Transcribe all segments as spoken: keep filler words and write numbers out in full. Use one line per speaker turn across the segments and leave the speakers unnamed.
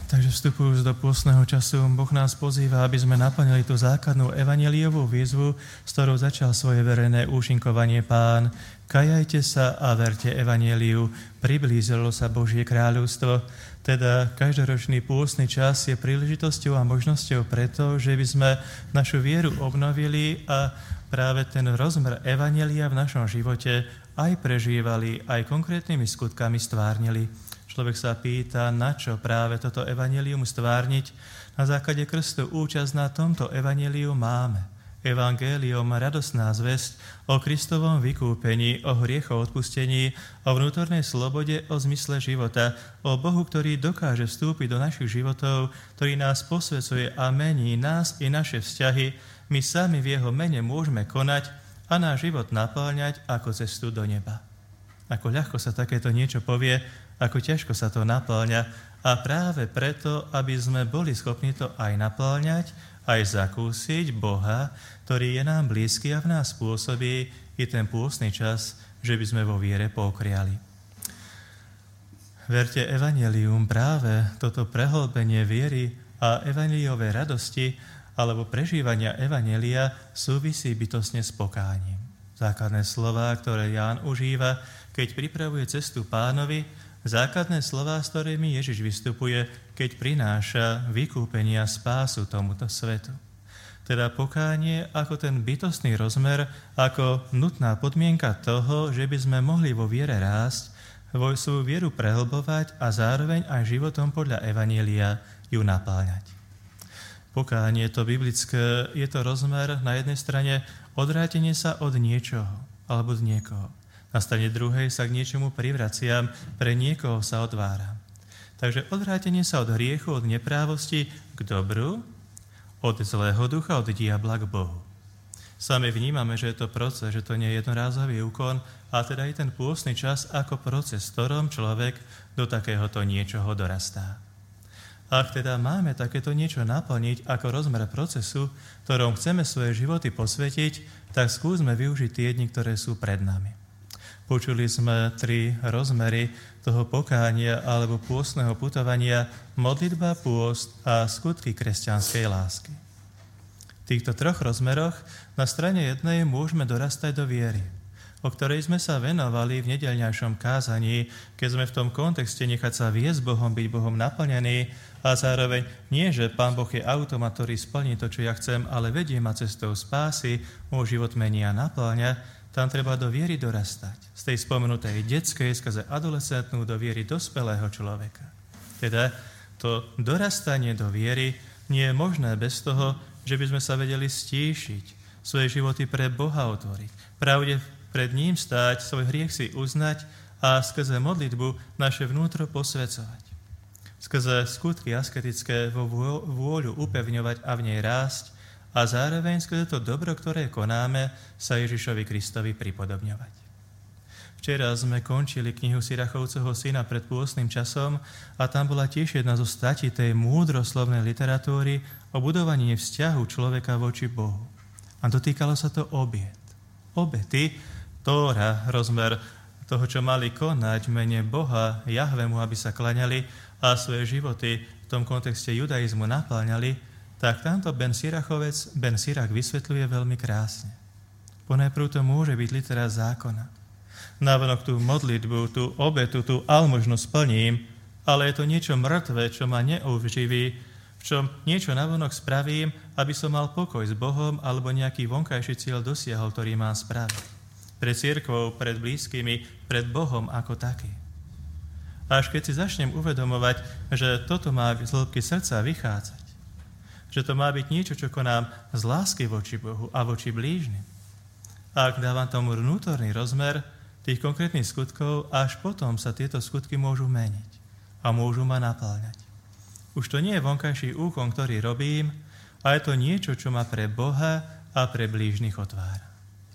Takže vstupujúc do pôstneho času, Boh nás pozýva, aby sme naplnili tú základnú evanjeliovú výzvu, s ktorou začal svoje verejné účinkovanie Pán. Kajajte sa a verte evanjeliu, priblížilo sa Božie kráľovstvo. Teda každoročný pôstny čas je príležitosťou a možnosťou preto, že by sme našu vieru obnovili a práve ten rozmer evanjelia v našom živote aj prežívali, aj konkrétnymi skutkami stvárnili. Človek sa pýta, na čo práve toto evanjelium stvárniť. Na základe krstu účasť na tomto evanjeliu máme. Evangelium, radosná zvesť o Kristovom vykúpení, o hriechoch odpustení, o vnútornej slobode, o zmysle života, o Bohu, ktorý dokáže vstúpiť do našich životov, ktorý nás posvecuje a mení nás i naše vzťahy. My sami v jeho mene môžeme konať a náš život napĺňať ako cestu do neba. Ako ľahko sa takéto niečo povie, ako ťažko sa to napĺňa a práve preto, aby sme boli schopní to aj napĺňať, aj zakúsiť Boha, ktorý je nám blízky a v nás pôsobí, je ten pôstny čas, že by sme vo viere pokriali. Verte evanjelium, práve toto prehlbenie viery a evanjeliovej radosti alebo prežívania evanjelia súvisí bytostne s pokáním. Základné slová, ktoré Ján užíva, keď pripravuje cestu Pánovi, základné slová, s ktorými Ježiš vystupuje, keď prináša vykúpenie a spásu tomuto svetu. Teda pokánie ako ten bytostný rozmer, ako nutná podmienka toho, že by sme mohli vo viere rásť, svoju vieru prehlbovať a zároveň aj životom podľa evanjelia ju napĺňať. Pokánie to biblické, je to rozmer na jednej strane odvrátenie sa od niečoho alebo z niekoho. Na strane druhej sa k niečomu privraciam, pre niekoho sa otváram. Takže odvrátenie sa od hriechu, od neprávosti k dobru, od zlého ducha, od diabla k Bohu. Sami vnímame, že je to proces, že to nie je jednorázový úkon, a teda je ten pôstny čas ako proces, v ktorom človek do takéhoto niečoho dorastá. Ak teda máme takéto niečo naplniť ako rozmer procesu, ktorom chceme svoje životy posvetiť, tak skúsme využiť tie dni, ktoré sú pred nami. Počuli sme tri rozmery toho pokánia alebo pôstneho putovania: modlitba, pôst a skutky kresťanskej lásky. V týchto troch rozmeroch na strane jednej môžeme dorastať do viery, o ktorej sme sa venovali v nedeľňajšom kázaní, keď sme v tom kontexte nechať sa viesť Bohom, byť Bohom naplnený a zároveň nie, že Pán Boh je automat, ktorý splní to, čo ja chcem, ale vedie ma cestou spásy, môj život mení a naplňa. Tam treba do viery dorastať. Z tej spomenutej detskej skrze adolescentnú do viery dospelého človeka. Teda to dorastanie do viery nie je možné bez toho, že by sme sa vedeli stíšiť, svoje životy pre Boha otvoriť, pravde pred ním stáť, svoj hriech si uznať a skrze modlitbu naše vnútro posvecovať. Skrze skutky asketické vo vôľu upevňovať a v nej rásť, a zároveň skrze to dobro, ktoré konáme, sa Ježišovi Kristovi pripodobňovať. Včera sme končili knihu Sirachovceho syna pred pôstnym časom a tam bola tiež jedna zo stati tej múdroslovnej literatúry o budovaní vzťahu človeka voči Bohu. A dotýkalo sa to obiet. Obety, Tóra, rozmer toho, čo mali konať v mene Boha, Jahvemu, aby sa klaňali a svoje životy v tom kontexte judaizmu napĺňali, tak tamto Ben Sirachovec, Ben Sirach vysvetľuje veľmi krásne. Ponajprv to môže byť literát zákona. Navonok tú modlitbu, tú obetu, tú almužnu splním, ale je to niečo mŕtve, čo ma neuživí, v čom niečo navonok spravím, aby som mal pokoj s Bohom alebo nejaký vonkajší cieľ dosiahol, ktorý mám spraviť. Pred cirkvou, pred blízkymi, pred Bohom ako taký. Až keď si začnem uvedomovať, že toto má z hĺbky srdca vychádzať, že to má byť niečo, čo konám z lásky voči Bohu a voči blížnym. A ak dávam tomu vnútorný rozmer tých konkrétnych skutkov, až potom sa tieto skutky môžu meniť a môžu ma napĺňať. Už to nie je vonkajší úkon, ktorý robím, a je to niečo, čo ma pre Boha a pre blížnych otvára.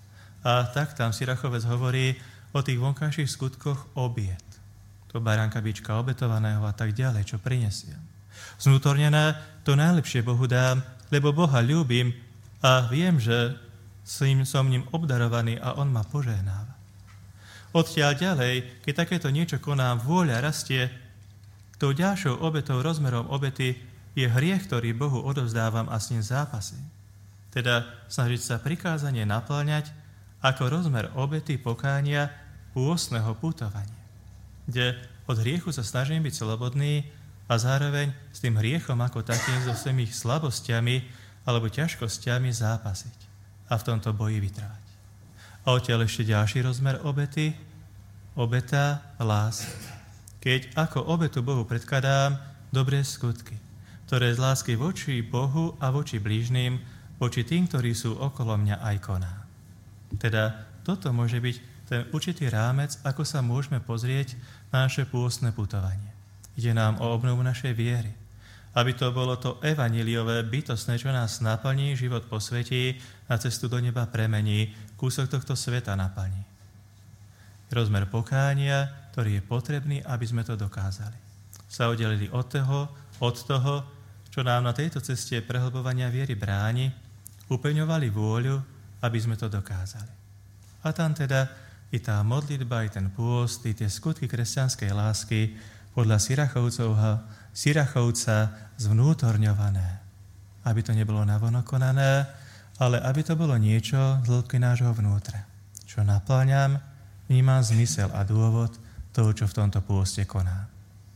A tak tam Sirachovec hovorí o tých vonkajších skutkoch obiet. To baránka, bička obetovaného a tak ďalej, čo prinesiem. Znútornené, to najlepšie Bohu dám, lebo Boha ľúbim a viem, že som ním obdarovaný a on ma požehnáva. Odtiaľ ďalej, keď takéto niečo konám, vôľa rastie Tou ďalšou obetou, rozmerom obety je hriech, ktorý Bohu odovzdávam a s ním zápasím. Teda snažiť sa prikázanie naplňať ako rozmer obety pokánia pôstneho putovania, kde od hriechu sa snažím byť slobodný a zároveň s tým hriechom ako takým so svojimi slabosťami alebo ťažkosťami zápasiť a v tomto boji vytrvať. A odtiaľ ešte ďalší rozmer obety, obeta lásky. Keď ako obetu Bohu predkladám dobré skutky, ktoré z lásky voči Bohu a voči blížnym, voči tým, ktorí sú okolo mňa, aj koná. Teda toto môže byť ten určitý rámec, ako sa môžeme pozrieť na naše pôstne putovanie. Ide nám o obnovu našej viery, aby to bolo to evanjeliové bytostné, čo nás naplní, život posvetí, na cestu do neba premení, kúsok tohto sveta naplní. Rozmer pokánia, ktorý je potrebný, aby sme to dokázali. Sa oddelili od toho, od toho, čo nám na tejto ceste prehlbovania viery bráni, upevňovali vôľu, aby sme to dokázali. A tam teda i tá modlitba, i ten pôst, i tie skutky kresťanskej lásky podľa Sirachovcovho, Sirachovca zvnútorňované. Aby to nebolo navonok konané, ale aby to bolo niečo z hĺbky nášho vnútra. Čo napĺňam, vnímam zmysel a dôvod toho, čo v tomto pôste koná.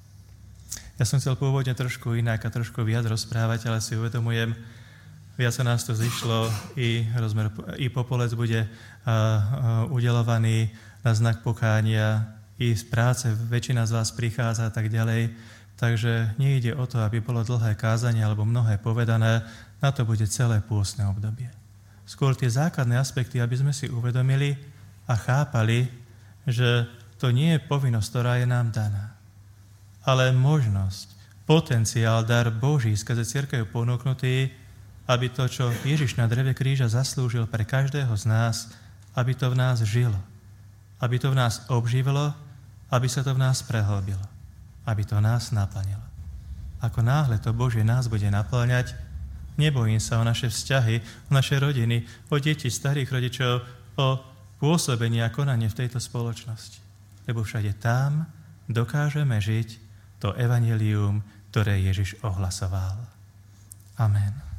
Ja som chcel pôvodne trošku inak a trošku viac rozprávať, ale si uvedomujem, viac sa nás to zišlo, i, rozmer, i popolec bude uh, uh, udelovaný na znak pokánia, i z práce väčšina z vás prichádza a tak ďalej. Takže nejde o to, aby bolo dlhé kázanie alebo mnohé povedané, na to bude celé pôstne obdobie. Skôr tie základné aspekty, aby sme si uvedomili a chápali, že to nie je povinnosť, ktorá je nám daná, ale možnosť, potenciál, dar Boží skrze cirkev ponúknutý, aby to, čo Ježiš na dreve kríža zaslúžil pre každého z nás, aby to v nás žilo, aby to v nás obživilo, aby sa to v nás prehlbilo, aby to nás naplnilo. Ako náhle to Božie nás bude naplňať, nebojím sa o naše vzťahy, o naše rodiny, o deti, starých rodičov, o pôsobenie a konanie v tejto spoločnosti. Lebo všade tam dokážeme žiť to evanjelium, ktoré Ježiš ohlasoval. Amen.